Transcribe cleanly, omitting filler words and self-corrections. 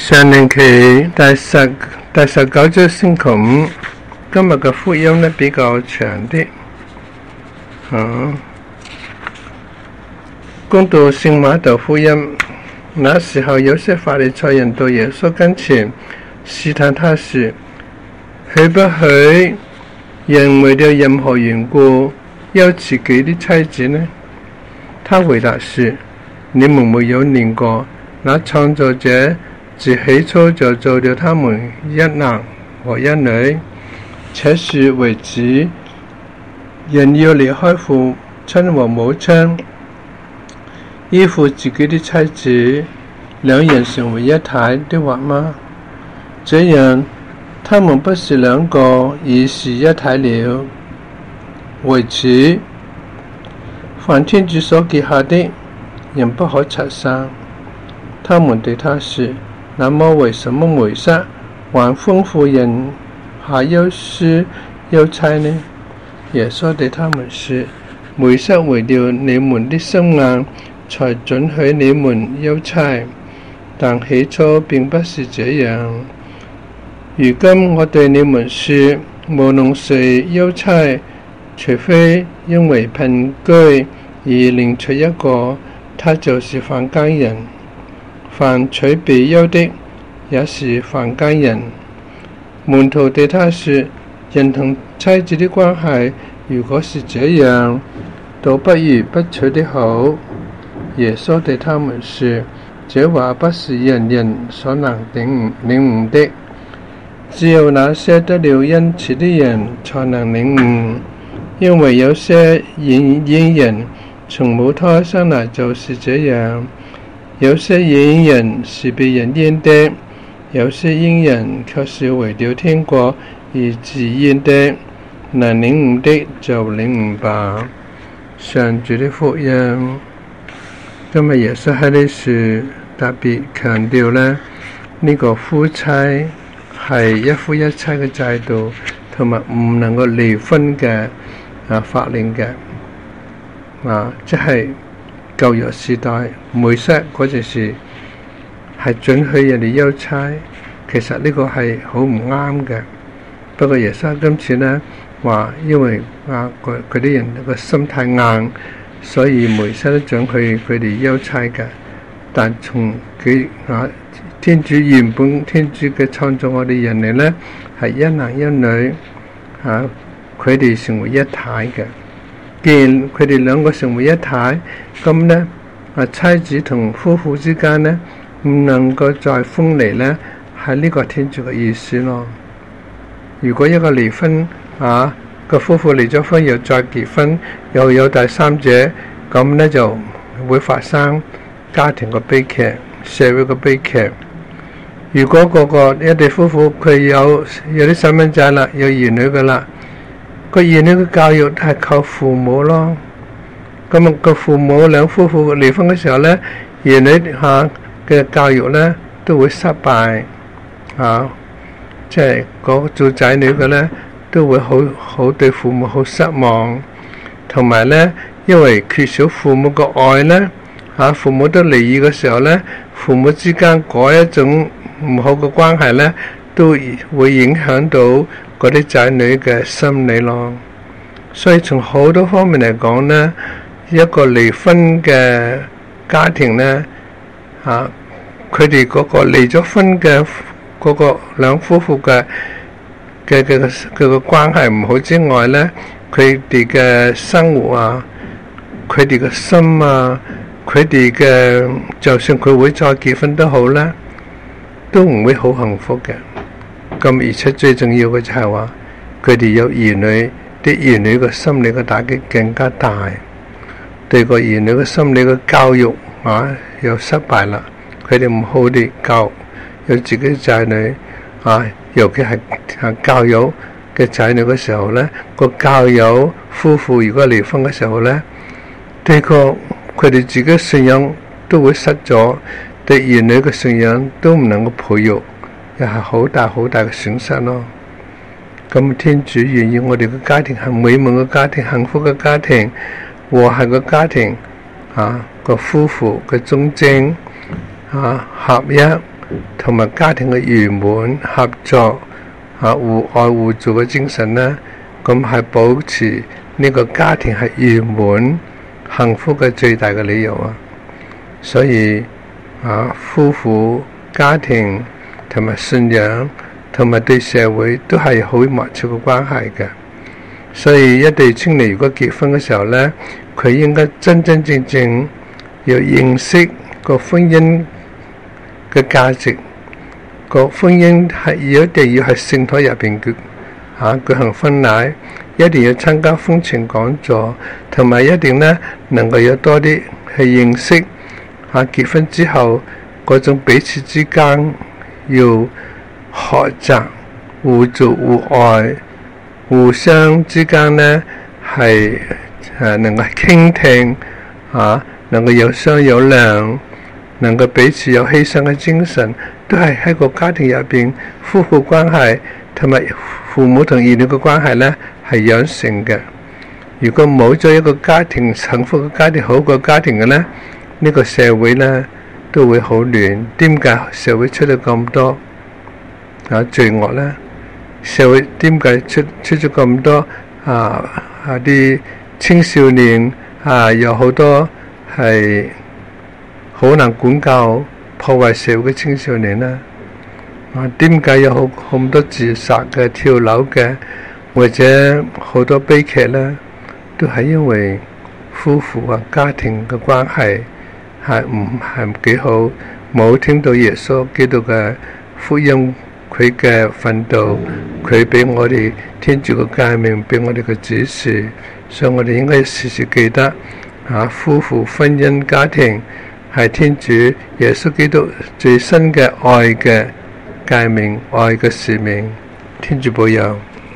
上年期第19周星期五，今日嘅福音呢比較長啲。講到聖馬竇福音，那時候有些法利賽人到耶穌跟前試探他說：許不許人為了任何緣故休自己的妻子呢？他回答說：你們沒有念過那創造者自起初就造了他們一男和一女，且說為子人要離開父親和母親，依附自己的妻子，兩人成為一體的話嗎？這樣他們不是兩個，而是一體了。為此，凡天主所結合的，人不可拆散。他們對他說：那麼為什麼梅瑟還吩咐人下休書休妻呢？耶穌對他們說：梅瑟為了你們的心硬，才准許你們休妻，但起初並不是這樣。如今我對你們說，無論誰休妻，除非因為姘居而另娶一個，他就是犯姦人。凡娶被休的，也是犯姦人。門徒對他說：人同妻子的關係，如果是這樣，倒不如不娶的好。耶穌對他們說：這話不是人人所能領悟的，只有那些得了恩賜的人才能領悟。因為有些嬰人從母胎生來就是這樣，有些嬰人是被人閹的，有些嬰人卻是為了天國而自閹的。能領悟的就領悟吧。上主的福音。今日耶穌喺呢處特別強調呢個夫妻係一夫一妻嘅制度，同埋唔能夠離婚嘅法令嘅。即係舊約時代梅瑟嗰陣時係准許人哋休妻，其實呢個係好唔啱嘅。不過耶穌今次呢話，因為佢啲人個心太硬，所以梅瑟都准許佢哋休妻嘅。但從天主原本天主嘅創造我哋人嚟呢，係一男一女，佢哋成為一體嘅。既然佢哋兩個成為一體，咁呢妻子同夫婦之間呢唔能夠再分離呢，係呢個天主嘅意思咯。如果一個離婚個夫婦離咗婚又再結婚，又有第三者，咁呢就會發生家庭嘅悲劇、社會嘅悲劇。如果一對夫婦佢有啲細蚊仔啦，有兒女噶啦，個兒女嘅教育係靠父母咯。咁個父母兩夫婦離婚嘅時候呢，兒女嘅教育呢都會失敗。即係做仔女嘅呢都會好對父母好失望，同埋呢因為缺少父母嘅愛呢，父母都離異嘅時候呢，父母之間嗰一種唔好嘅關係呢，都會影響到嗰啲仔女嘅心理咯。所以從好多方面嚟講呢，一個離婚嘅家庭呢，佢哋嗰個離咗婚嘅嗰個兩夫婦嘅關係唔好之外呢，佢哋嘅生活佢哋嘅心佢哋嘅就算佢會再結婚都好啦，都唔會好幸福嘅。咁而且最重要嘅就係話，佢哋有兒女，啲兒女嘅心理嘅打擊更加大，對個兒女嘅心理嘅教育又失敗啦。佢哋唔好地教有自己嘅仔女尤其係教友嘅仔女嘅時候呢，個教友夫婦如果離婚嘅時候呢，對佢哋自己信仰都會失咗，對兒女嘅信仰都唔能夠培育，又係好大好大嘅損失咯。咁天主願意我哋嘅家庭係美滿嘅家庭、幸福嘅家庭、和諧嘅家庭，個夫婦嘅忠貞合一。 同埋家庭嘅圓滿合作互愛互助嘅精神呢，咁係保持呢個家庭係圓滿幸福嘅最大嘅理由啊！所以夫婦家庭同埋信仰同埋對社會都係好密切嘅關係嘅。所以一對青年如果結婚嘅時候呢，佢應該真真正正要認識個婚姻嘅價值。個婚姻係一定要喺聖堂入邊舉行婚禮，一定要參加婚前講座，同埋一定呢能夠有多啲去認識結婚之後嗰種彼此之間要學習互助互愛，互相之間呢係能夠傾聽能夠有商有量，能夠彼此有犧牲嘅精神，都係喺個家庭入邊夫婦關係同埋父母同兒女嘅關係呢係養成嘅。如果冇咗一個家庭幸福嘅家庭，好過家庭嘅呢，呢個社會呢都會好亂。點解社會出咗咁多罪惡呢？社會點解出咗咁多啲青少年有好多係好難管教，破壞社會嘅青少年呢？點解有好多自殺嘅、跳樓嘅，或者好多悲劇呢？都係因為夫婦家庭嘅關係係唔幾好，冇聽到耶穌基督嘅福音，佢嘅訓導，佢俾我哋天主嘅誡命，俾我哋嘅指示。所以我哋應該時時記得夫婦婚姻家庭係天主耶穌基督最新嘅愛嘅誡命，愛嘅使命。天主保佑。